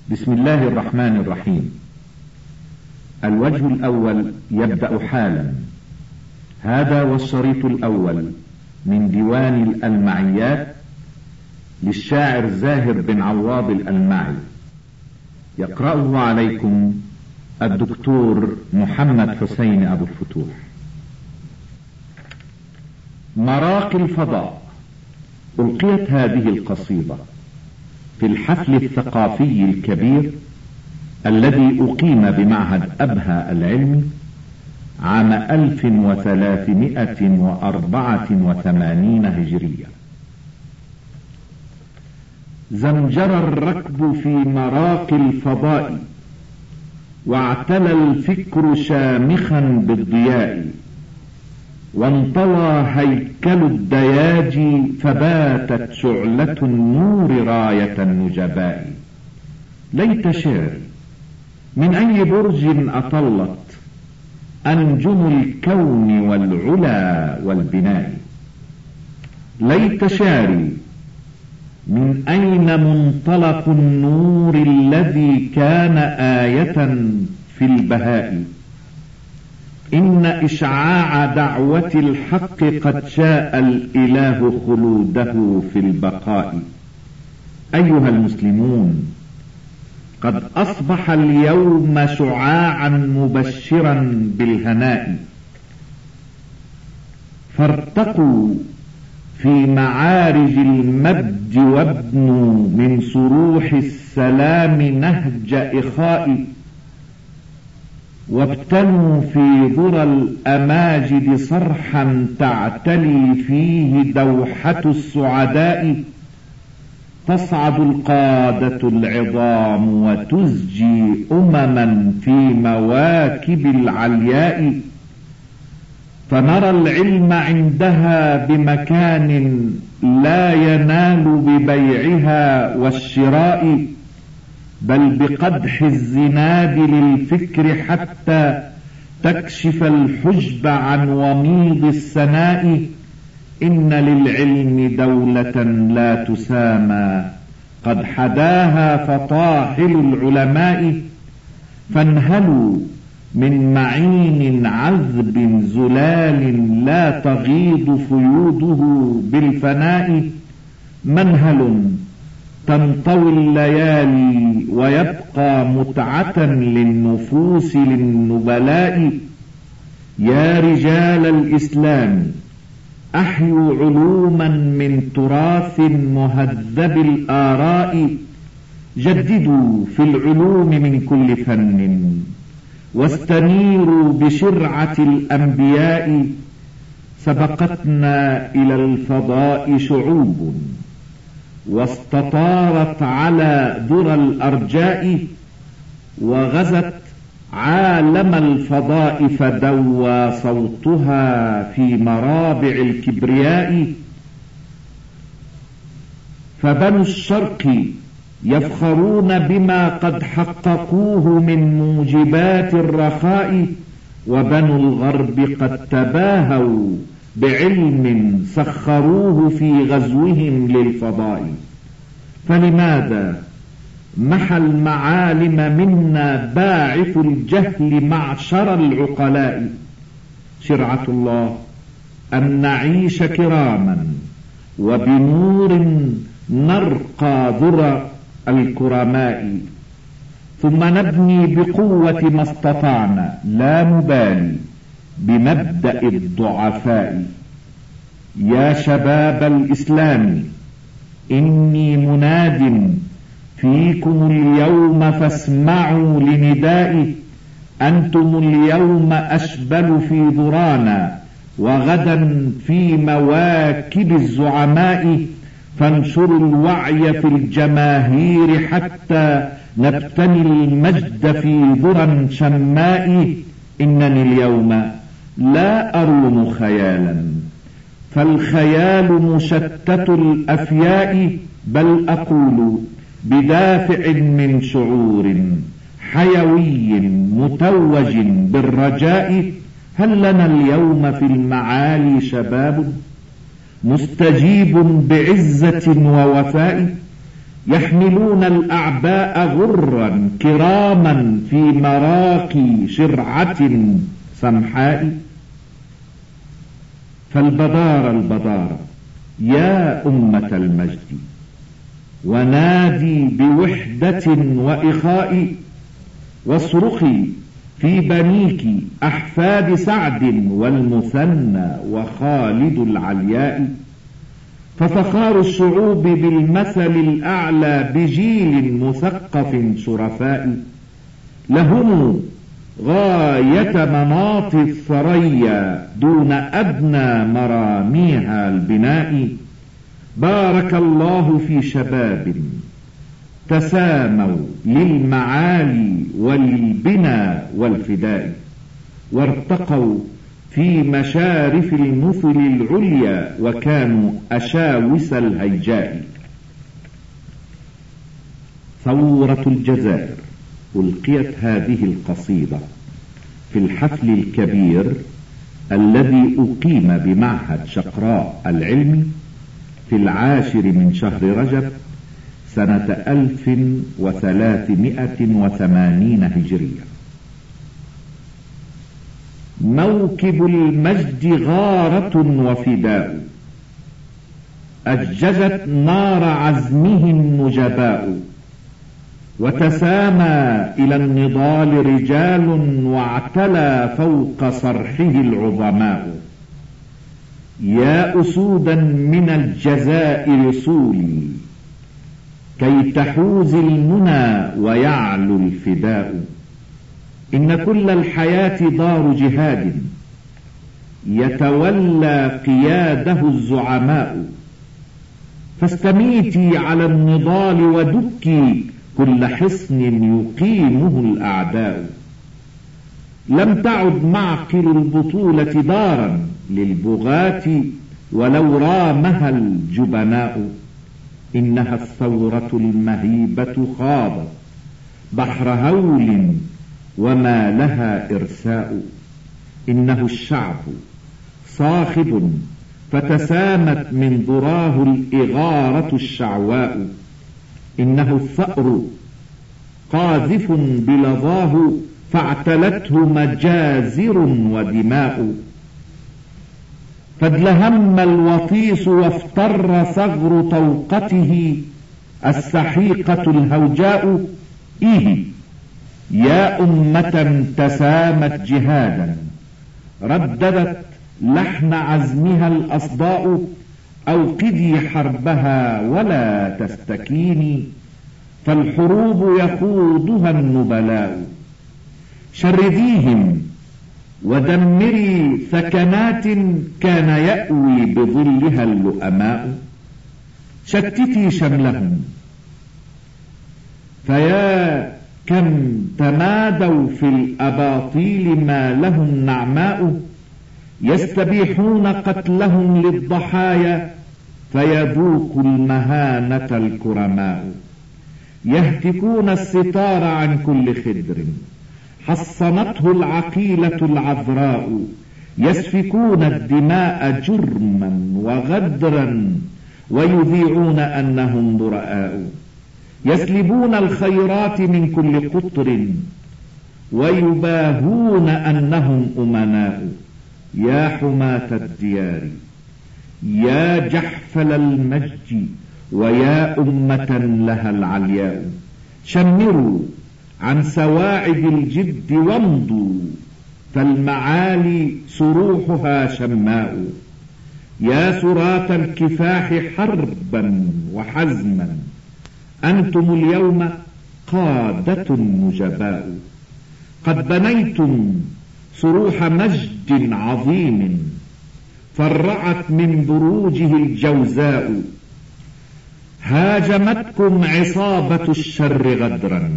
بسم الله الرحمن الرحيم. الوجه الأول يبدأ حالا. هذا والشريط الأول من ديوان الألمعيات للشاعر زاهر بن عواض الألمعي، يقرأه عليكم الدكتور محمد حسين أبو الفتوح. مراقي الفضاء. ألقيت هذه القصيدة في الحفل الثقافي الكبير الذي أقيم بمعهد أبها العلمي عام 1384 هجرية. زمجر الركب في مراقي الفضاء، واعتلى الفكر شامخا بالضياء، وانطوى هيكل الدياجي، فباتت شعلة النور راية النجباء. ليت شعري من أي برج أطلت أنجم الكون والعلا والبناء. ليت شعري من أين منطلق النور الذي كان آية في البهاء. إن إشعاع دعوة الحق قد شاء الإله خلوده في البقاء. أيها المسلمون، قد أصبح اليوم شعاعا مبشرا بالهناء، فارتقوا في معارج المجد وابنوا من صروح السلام نهج إخاء، وابتنوا في ذرى الأماجد صرحا تعتلي فيه دوحة السعداء. تصعد القادة العظام وتزجي أمما في مواكب العلياء، فنرى العلم عندها بمكان لا ينال ببيعها والشراء، بل بقدح الزناد للفكر حتى تكشف الحجب عن وميض السناء. إن للعلم دولة لا تسامى قد حداها فطاحل العلماء، فانهلوا من معين عذب زلال لا تغيض فيوضه بالفناء. منهل تنطوي الليالي ويبقى متعة للنفوس للنبلاء. يا رجال الإسلام، أحيوا علوما من تراث مهذب الآراء. جددوا في العلوم من كل فن، واستنيروا بشرعة الأنبياء. سبقتنا إلى الفضاء شعوب، واستطارت على ذرى الأرجاء، وغزت عالم الفضاء فدوى صوتها في مرابع الكبرياء. فبنو الشرق يفخرون بما قد حققوه من موجبات الرخاء، وبنو الغرب قد تباهوا بعلم سخروه في غزوهم للفضاء. فلماذا محى المعالم منا باعث الجهل معشر العقلاء؟ شرعة الله أن نعيش كراما، وبنور نرقى ذرى الكرماء، ثم نبني بقوة ما استطعنا، لا نبالي بمبدأ الضعفاء. يا شباب الإسلام، إني مناد فيكم اليوم فاسمعوا لندائي. أنتم اليوم أشبل في ذرانا، وغدا في مواكب الزعماء. فانشروا الوعي في الجماهير حتى نبتني المجد في ذرى شماء. إنني اليوم لا أروم خيالا، فالخيال مشتت الأفياء، بل أقول بدافع من شعور حيوي متوج بالرجاء. هل لنا اليوم في المعالي شباب مستجيب بعزة ووفاء، يحملون الأعباء غرا كراما في مراقي شرعة سمحاء. فالبدار يا أمة المجد، ونادي بوحدة وإخاء، واصرخي في بنيك أحفاد سعد والمثنى وخالد العلياء. ففخار الشعوب بالمثل الأعلى بجيل مثقف شرفاء، لهم غاية مناط الثريا دون أدنى مراميها البناء. بارك الله في شباب تساموا للمعالي وللبنا والفداء، وارتقوا في مشارف المثل العليا وكانوا أشاوس الهيجاء. ثورة الجزائر. ألقيت هذه القصيدة في الحفل الكبير الذي أقيم بمعهد شقراء العلمي في 10 من شهر رجب سنة 1380 هجرية. موكب المجد غارة وفداء، أججت نار عزمه النجباء، وتسامى إلى النضال رجال واعتلى فوق صرحه العظماء. يا أسودا من الجزائر سولي كي تحوز المنى ويعلو الفداء. إن كل الحياة دار جهاد يتولى قياده الزعماء، فاستميتي على النضال ودكي كل حصن يقيمه الأعداء. لم تعد معقل البطولة دارا للبغاة ولو رامها الجبناء. إنها الثورة المهيبة خاضت بحر هول وما لها إرساء. إنه الشعب صاخب فتسامت من ذراه الإغارة الشعواء. إنه الثأر قاذف بلظاه فاعتلته مجازر ودماء. فادلهم الوطيس وافتر ثغر طوقته السحيقة الهوجاء. إيه يا أمة تسامت جهادا رددت لحن عزمها الأصداء. أوقدي حربها ولا تستكيني، فالحروب يخوضها النبلاء. شرديهم ودمري ثكنات كان يأوي بظلها اللؤماء. شتتي شملهم فيا كم تمادوا في الأباطيل ما لهم نعماء. يستبيحون قتلهم للضحايا فيذوق المهانة الكرماء. يهتكون الستار عن كل خدر حصنته العقيلة العذراء. يسفكون الدماء جرما وغدرا ويذيعون أنهم براء. يسلبون الخيرات من كل قطر ويباهون أنهم أمناء. يا حماة الديار يا جحفل المجد ويا أمة لها العلياء. شمروا عن سواعد الجد وامضوا فالمعالي سروحها شماء. يا سراة الكفاح حربا وحزما أنتم اليوم قادة نجباء. قد بنيتم صروح مجد عظيم فرعت من بروجه الجوزاء. هاجمتكم عصابة الشر غدرا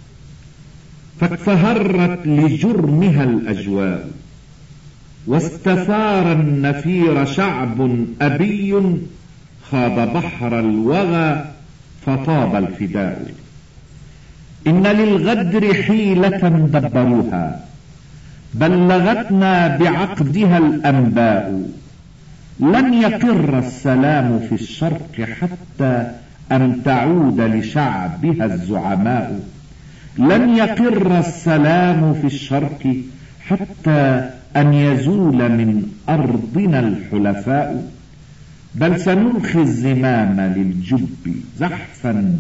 فاكفهرت لجرمها الأجواء. واستثار النفير شعب أبي خاض بحر الوغى فطاب الفداء. إن للغدر حيلة دبروها بلغتنا بعقدها الأنباء. لن يقر السلام في الشرق حتى أن تعود لشعبها الزعماء. لن يقر السلام في الشرق حتى أن يزول من أرضنا الحلفاء، بل سنلخي الزمام للجب زحفا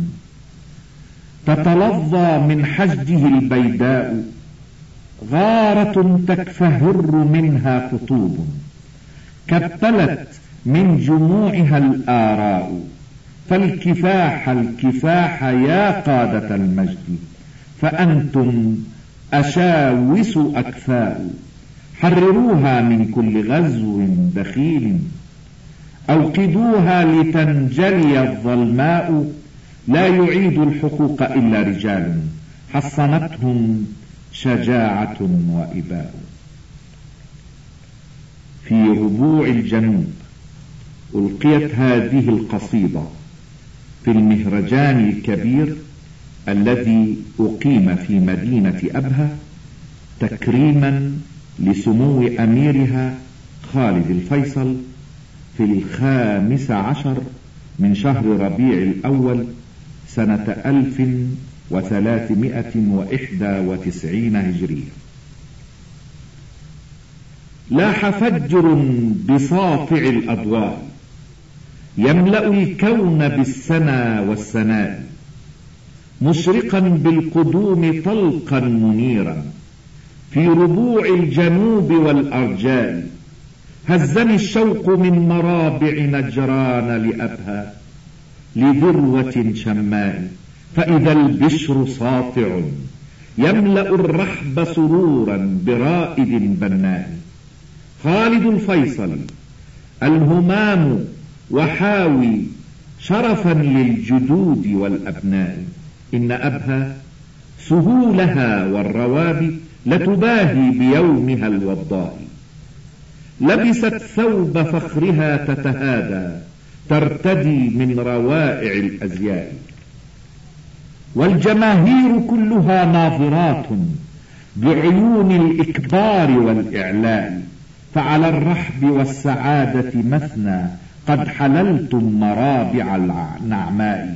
تتلظى من حشده البيداء. غارة تكفهر منها خطوب كبلت من جموعها الآراء. فالكفاح الكفاح يا قادة المجد، فأنتم أشاوس أكفاء. حرروها من كل غزو دخيل، أوقدوها لتنجلي الظلماء. لا يعيد الحقوق إلا رجال حصنتهم شجاعة وإباء. في ربوع الجنوب ألقيت هذه القصيدة في المهرجان الكبير الذي أقيم في مدينة أبها تكريما لسمو أميرها خالد الفيصل في 15 من شهر ربيع الأول سنة 1391 هجرية. لاح فجر بساطع الأضواء يملأ الكون بالسنا والسناء، مشرقا بالقدوم طلقا منيرا في ربوع الجنوب والأرجاء. هزني الشوق من مرابع نجران لأبها لذروة شماء، فإذا البشر ساطع يملأ الرحب سرورا برائد بناء. خالد الفيصل الهمام وحاوي شرفا للجدود والأبناء. إن أبها سهولها والروابي لتباهي بيومها الوضاء. لبست ثوب فخرها تتهادى ترتدي من روائع الأزياء. والجماهير كلها ناظرات بعيون الإكبار والإعلاء. فعلى الرحب والسعادة مثنى قد حللتم مرابع النعماء.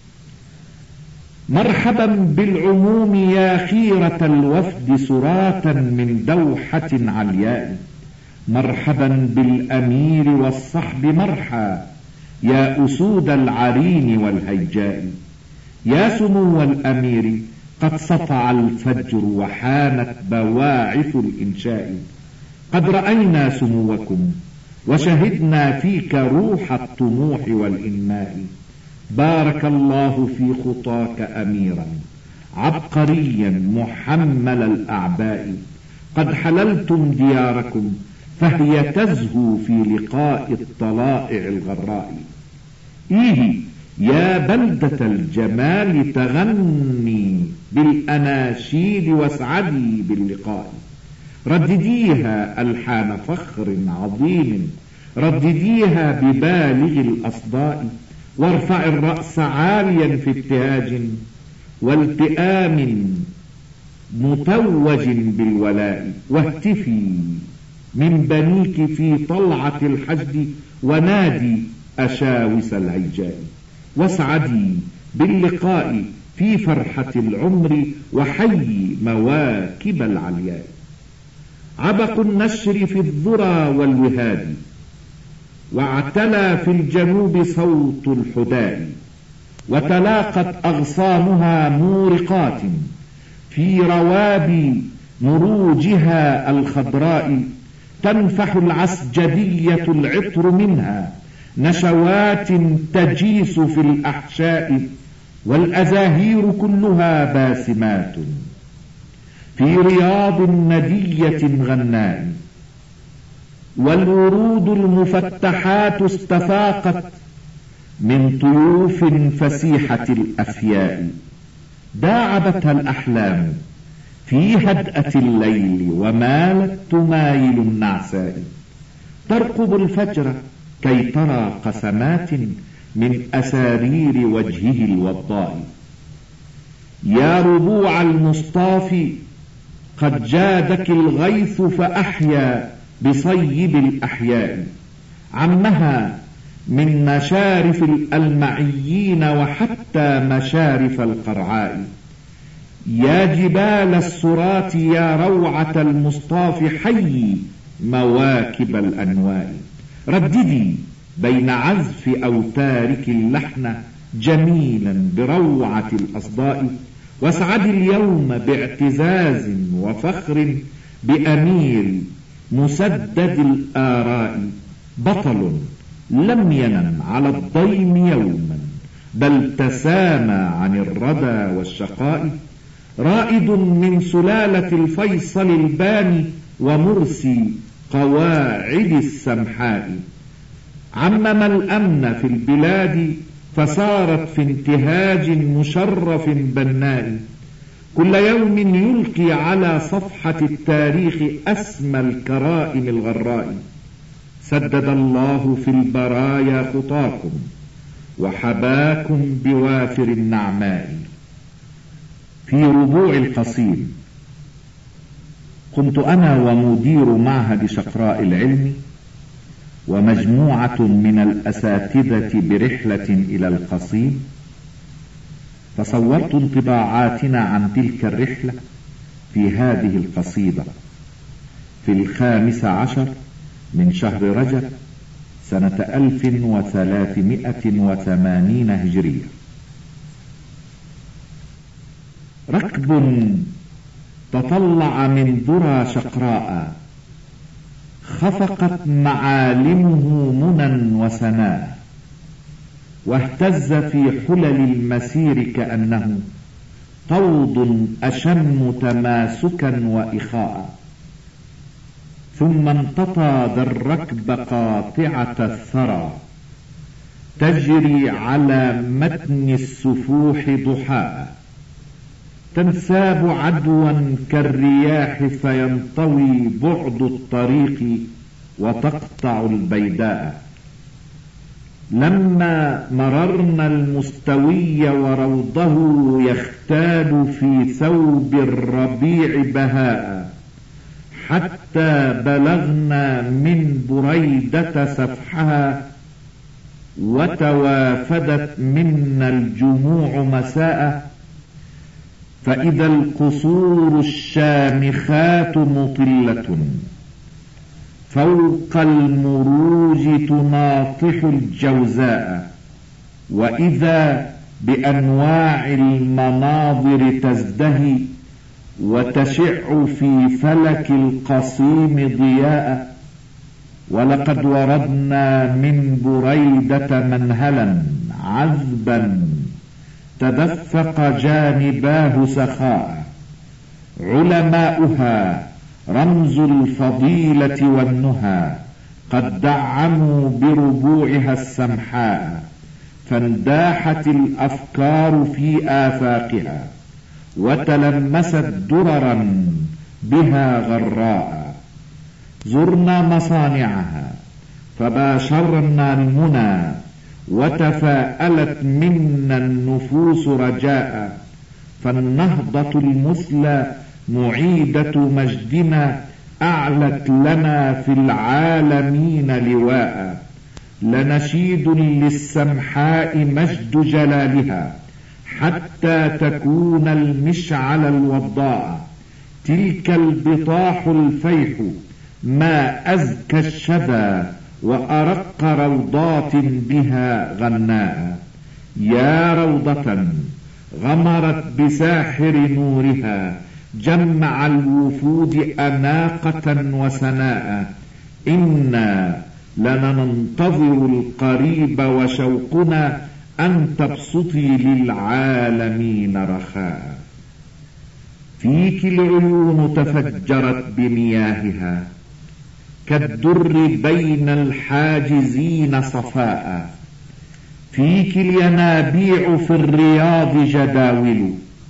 مرحبا بالعموم يا خيرة الوفد سراة من دوحة علياء. مرحبا بالأمير والصحب مرحا يا أسود العرين والهيجاء. يا سمو الأمير قد سطع الفجر وحانت بواعث الإنشاء. قد رأينا سموكم وشهدنا فيك روح الطموح والإنماء. بارك الله في خطاك أميرا عبقريا محمل الأعباء. قد حللتم دياركم فهي تزهو في لقاء الطلائع الغراء. إيه يا بلدة الجمال تغني بالأناشيد واسعدي باللقاء. ردديها ألحان فخر عظيم، ردديها ببالغ الأصداء. وارفع الرأس عاليا في ابتهاج والتئام متوج بالولاء. واهتفي من بنيك في طلعة الحشد ونادي أشاوس الهيجاء. واسعدي باللقاء في فرحة العمر وحي مواكب العلياء. عبق النشر في الذرى والوهاد، واعتلى في الجنوب صوت الحداء. وتلاقت أغصانها مورقات في روابي مروجها الخضراء. تنفح العسجدية العطر منها نشوات تجيس في الأحشاء. والأزاهير كلها باسمات في رياض ندية غناء. والورود المفتحات استفاقت من طيوف فسيحة الأفياء. داعبتها الأحلام في هدأة الليل ومالت تمايل النعساء. ترقب الفجر كي ترى قسمات من أسارير وجهه الوضاء. يا ربوع المصطافي قد جادك الغيث فأحيا بصيب الأحياء. عمها من مشارف الألمعيين وحتى مشارف القرعاء. يا جبال السرات يا روعة المصطاف حيي مواكب الأنواء. رددي بين عزف أوتارك اللحن جميلا بروعة الأصداء، واسعدي اليوم باعتزاز وفخر بأمير مسدد الآراء، بطل لم ينم على الضيم يوما بل تسامى عن الردى والشقاء، رائد من سلالة الفيصل الباني ومرسي قواعد السمحاء. عمم الأمن في البلاد فصارت في انتهاج مشرف بناء، كل يوم يلقي على صفحة التاريخ أسمى الكرائم الغراء. سدد الله في البرايا خطاكم وحباكم بوافر النعماء. في ربوع القصيم. كنت أنا ومدير معهد شقراء العلم ومجموعة من الأساتذة برحلة إلى القصيم، فصورت انطباعاتنا عن تلك الرحلة في هذه القصيدة في 15 من شهر رجب سنة 1380 هجرية. ركب تطلع من ذرى شقراء، خفقت معالمه منى وسناء، واهتز في حلل المسير كأنه طود أشم تماسكا وإخاء. ثم انتطى ذا الركب قاطعة الثرى، تجري على متن السفوح ضحاء، تنساب عدوا كالرياح فينطوي بعد الطريق وتقطع البيداء. لما مررنا المستوي وروضه يختال في ثوب الربيع بهاء، حتى بلغنا من بريدة سفحها وتوافدت منا الجموع مساء. فإذا القصور الشامخات مطلة فوق المروج تناطح الجوزاء، وإذا بأنواع المناظر تزدهي وتشع في فلك القصيم ضياء. ولقد وردنا من بريدة منهلا عذبا تدفق جانباه سخاء، علماؤها رمز الفضيلة والنهى قد دعموا بربوعها السمحاء، فانداحت الأفكار في آفاقها وتلمست دررا بها غراء. زرنا مصانعها فباشرنا المنى وتفاءلت منا النفوس رجاء، فالنهضة المثلى معيدة مجدنا أعلت لنا في العالمين لواء. لنشيد للسمحاء مجد جلالها حتى تكون المشعل الوضاء. تلك البطاح الفيح ما أزكى الشذا وأرق روضات بها غناء. يا روضة غمرت بساحر نورها جمع الوفود أناقة وسناء. إنا لننتظر القريب وشوقنا أن تبسطي للعالمين رخاء. فيك العيون تفجرت بمياهها كالدر بين الحاجزين صفاء. فيك الينابيع في الرياض جداول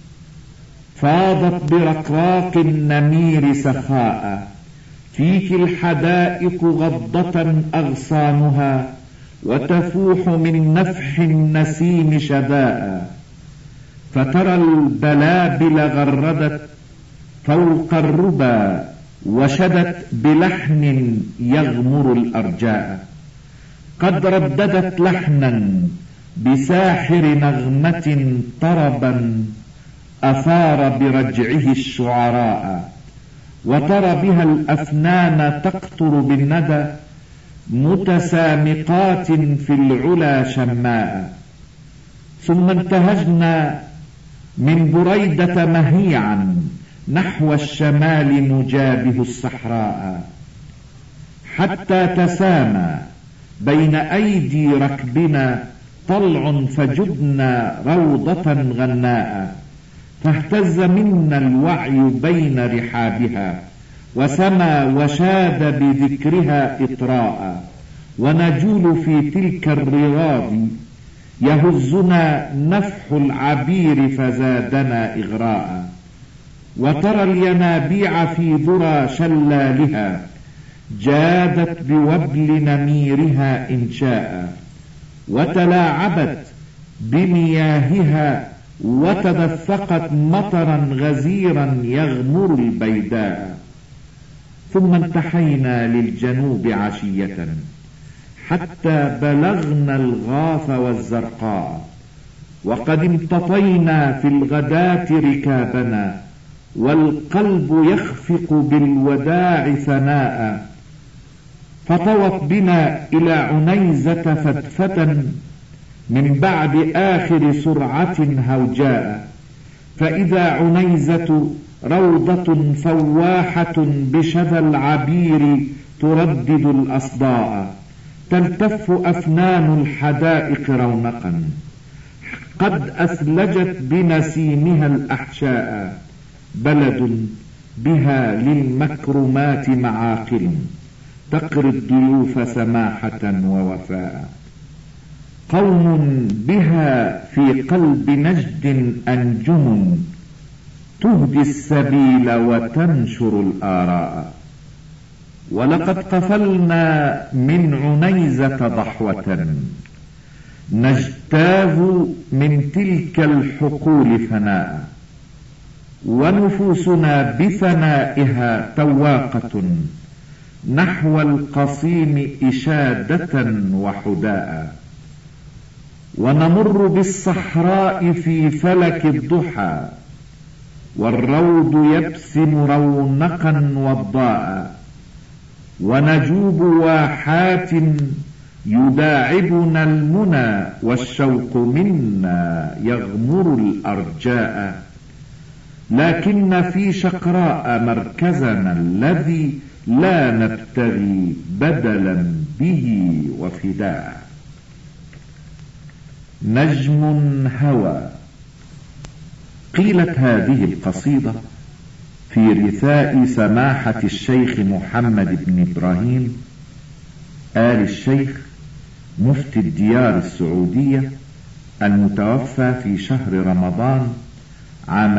فاضت برقراق النمير سخاء. فيك الحدائق غضة أغصانها وتفوح من نفح النسيم شذاء. فترى البلابل غردت فوق الربا وشدت بلحن يغمر الأرجاء. قد رددت لحنا بساحر نغمة طربا أثار برجعه الشعراء، وترى بها الأفنان تقطر بالندى متسامقات في العلا شماء. ثم انتهجنا من بريدة مهيعا نحو الشمال نجابه الصحراء، حتى تسامى بين أيدي ركبنا طلع فجدنا روضة غناء، فاهتز منا الوعي بين رحابها وسما وشاد بذكرها إطراء، ونجول في تلك الرياض يهزنا نفح العبير فزادنا إغراء. وترى الينابيع في ذرى شلالها جادت بوبل نميرها إنشاء، وتلاعبت بمياهها وتدفقت مطرا غزيرا يغمر البيداء. ثم انتحينا للجنوب عشية حتى بلغنا الغاث والزرقاء، وقد امتطينا في الغداة ركابنا والقلب يخفق بالوداع ثناء. فطوت بنا إلى عنيزة فتفة من بعد آخر سرعة هوجاء، فإذا عنيزة روضة فواحة بشذا العبير تردد الأصداء، تلتف أفنان الحدائق رونقا قد أثلجت بنسيمها الأحشاء، بلد بها للمكرمات معاقل تقري الضيوف سماحة ووفاء، قوم بها في قلب نجد أنجم تهدي السبيل وتنشر الآراء. ولقد قفلنا من عنيزة ضحوة نجتاز من تلك الحقول فناء، ونفوسنا بفنائها تواقة نحو القصيم إشادة وحداء. ونمر بالصحراء في فلك الضحى والروض يبسم رونقا وضاء، ونجوب واحات يداعبنا المنى والشوق منا يغمر الأرجاء. لكن في شقراء مركزنا الذي لا نبتغي بدلا به وفداء. نجم هوى. قيلت هذه القصيدة في رثاء سماحة الشيخ محمد بن إبراهيم آل الشيخ مفتي الديار السعودية المتوفى في شهر رمضان عام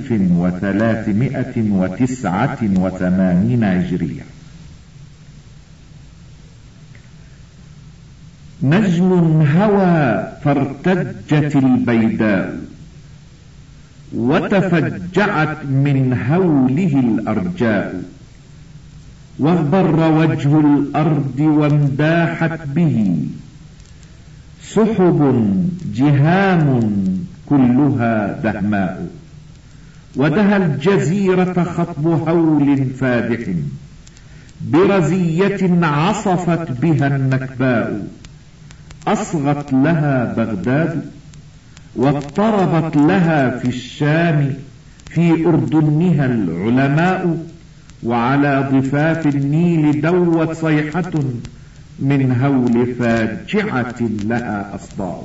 1389 هجرية. نجم هوى فارتجت البيداء وتفجعت من هوله الأرجاء، واغبر وجه الأرض وانداحت به سحب جهام كلها دهماء، ودها الجزيرة خطب هول فادح برزية عصفت بها النكباء، أصغت لها بغداد واضطربت لها في الشام في أردنها العلماء، وعلى ضفاف النيل دوت صيحة من هول فاجعة لها أصداء.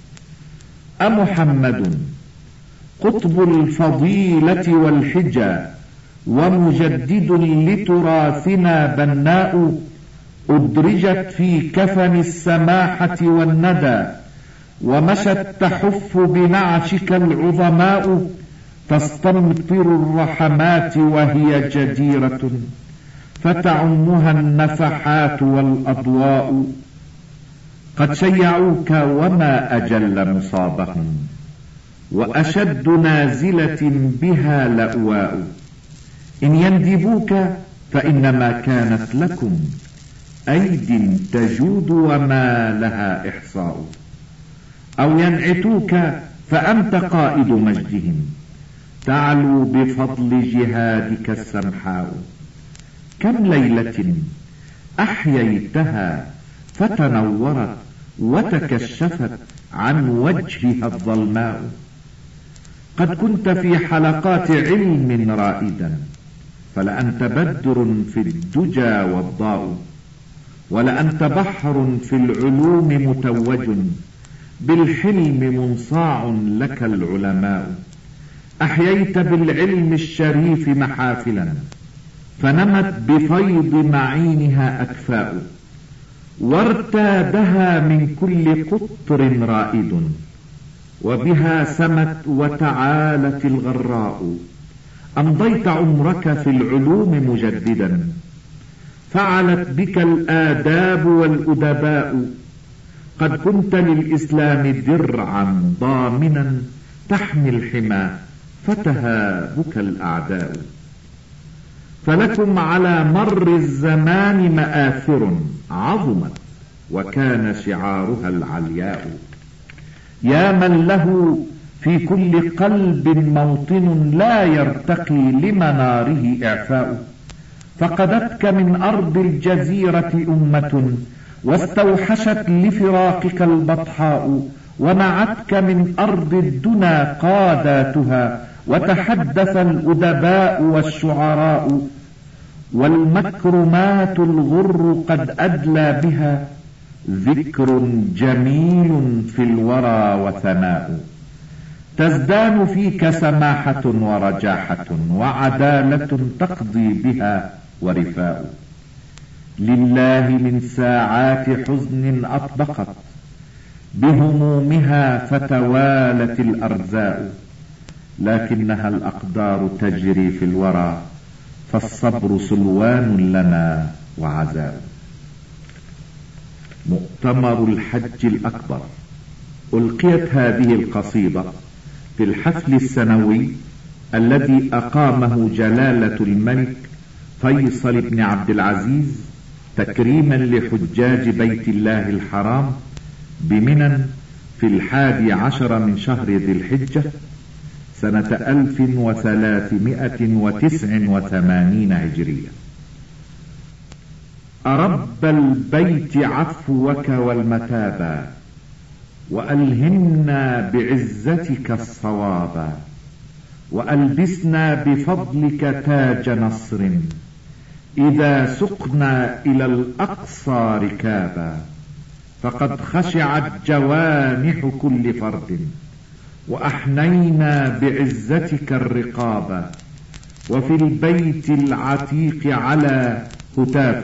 أمحمد قطب الفضيلة والحجى ومجدد لتراثنا بناء، أدرجت في كفن السماحة والندى ومشت تحف بنعشك العظماء، تستمطر الرحمات وهي جديرة فتعمها النفحات والأضواء. قد شيعوك وما أجل مصابهم وأشد نازلة بها لأواء، إن يندبوك فإنما كانت لكم أيد تجود وما لها إحصاء، أو ينعتوك فأنت قائد مجدهم، تعلو بفضل جهادك السمحاء. كم ليلة أحييتها فتنورت وتكشفت عن وجهها الظلماء. قد كنت في حلقات علم رائدا، فلأنت بدر في الدجى والضاء، ولأنت بحر في العلوم متوج، بالحلم منصاع لك العلماء. أحييت بالعلم الشريف محافلا، فنمت بفيض معينها أكفاء، وارتادها من كل قطر رائد، وبها سمت وتعالت الغراء. أمضيت عمرك في العلوم مجددا، فعلت بك الآداب والأدباء. قد كنت للإسلام درعا ضامنا، تحمي الحمى فتهابك الأعداء. فلكم على مر الزمان مآثر عظمت، وكان شعارها العلياء. يا من له في كل قلب موطن، لا يرتقي لمناره إعفاء. فقدتك من أرض الجزيرة أمة، واستوحشت لفراقك البطحاء. ونعتك من أرض الدنا قاداتها، وتحدث الأدباء والشعراء. والمكرمات الغر قد أدلى بها، ذكر جميل في الورى وثناء. تزدان فيك سماحة ورجاحة، وعدالة تقضي بها ورفاء. لله من ساعات حزن أطبقت، بهمومها فتوالت الأرزاء. لكنها الأقدار تجري في الورى، فالصبر سلوان لنا وعزاء. مؤتمر الحج الأكبر. ألقيت هذه القصيدة في الحفل السنوي الذي أقامه جلالة الملك فيصل بن عبد العزيز تكريما لحجاج بيت الله الحرام بمنى في 11 من شهر ذي الحجة سنة 1389 هجرية. أرب البيت عفوك والمتابا، وألهمنا بعزتك الصوابا. وألبسنا بفضلك تاج نصر، إذا سقنا إلى الأقصى ركابا. فقد خشعت جوانح كل فرد، وأحنينا بعزتك الرقابا. وفي البيت العتيق على هتاف،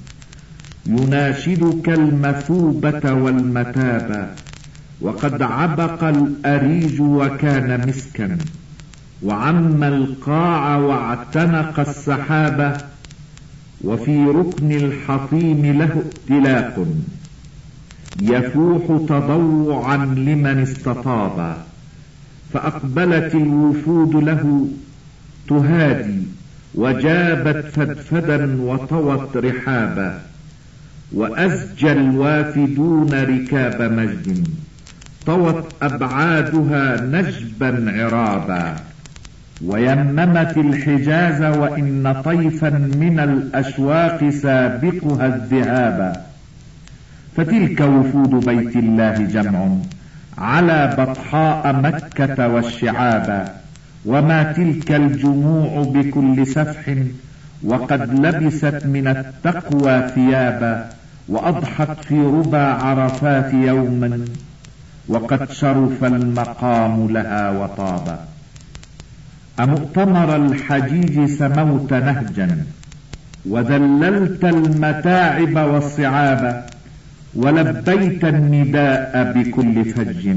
يناشدك المثوبة والمتابا. وقد عبق الأريج وكان مسكا، وعم القاع واعتنق السحابة. وفي ركن الحطيم له ائتلاف، يفوح تضوعا لمن استطاب. فأقبلت الوفود له تهادي، وجابت فدفدا وطوت رحابا. وأزجى الوافدون ركاب مجد، طوت أبعادها نجبا عرابا. ويممت الحجاز، وإن طيفا من الأشواق سابقها الذهابا. فتلك وفود بيت الله جمع، على بطحاء مكة والشعابا. وما تلك الجموع بكل سفح، وقد لبست من التقوى ثيابا. وأضحت في ربى عرفات يوما، وقد شرف المقام لها وطابا. أمؤتمر الحجيج سموت نهجا، وذللت المتاعب والصعاب. ولبيت النداء بكل فج،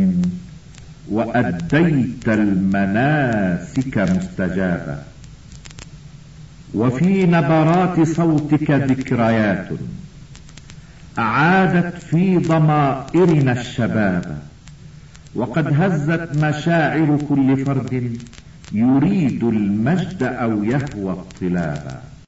وأديت المناسك مستجابا. وفي نبرات صوتك ذكريات، أعادت في ضمائرنا الشباب. وقد هزت مشاعر كل فرد، يريد المجد أو يهوى الطلابا.